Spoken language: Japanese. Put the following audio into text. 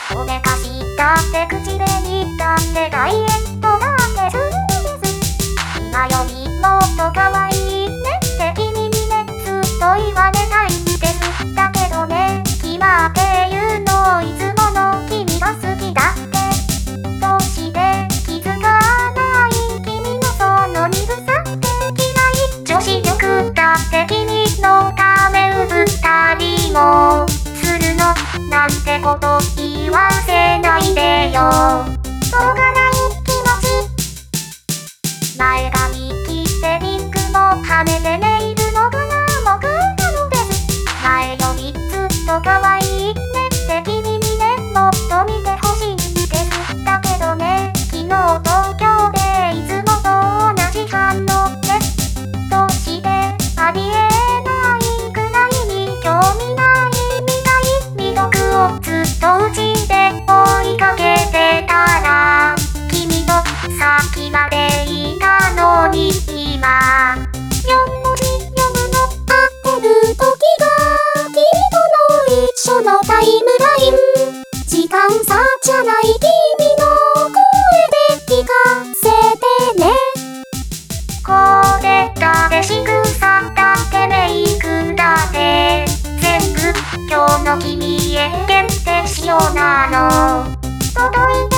おめかしたって口で言ったってダイエットなんてするんです。今よりもっと可愛いねって君にねずっと言われたいんです。だけどね、今っていうのいつもの君が好きだって。どうして気づかない君のその鈍さって嫌い。女子力だって君のためうぶったりもするのなんてこと言わせないでよ。しょうがない気持ち。前髪切ってリンクもはめてネイルのグラもグなのです。前よりずっと可愛いねって君にねもっと見てほしいんです。だけどね、昨日東京でいつもと同じ反応ね。どうしてありえないくらいに興味ないみたい。魅力をずっとうちで追いかけてたら君のさっきまでいたのに今4文字読むの合ってる時が君との一緒のタイムライン。時間差じゃない君の声で聞かせてね。これだって仕草だってメイクだって全部今日の君へ限定仕様なの。届い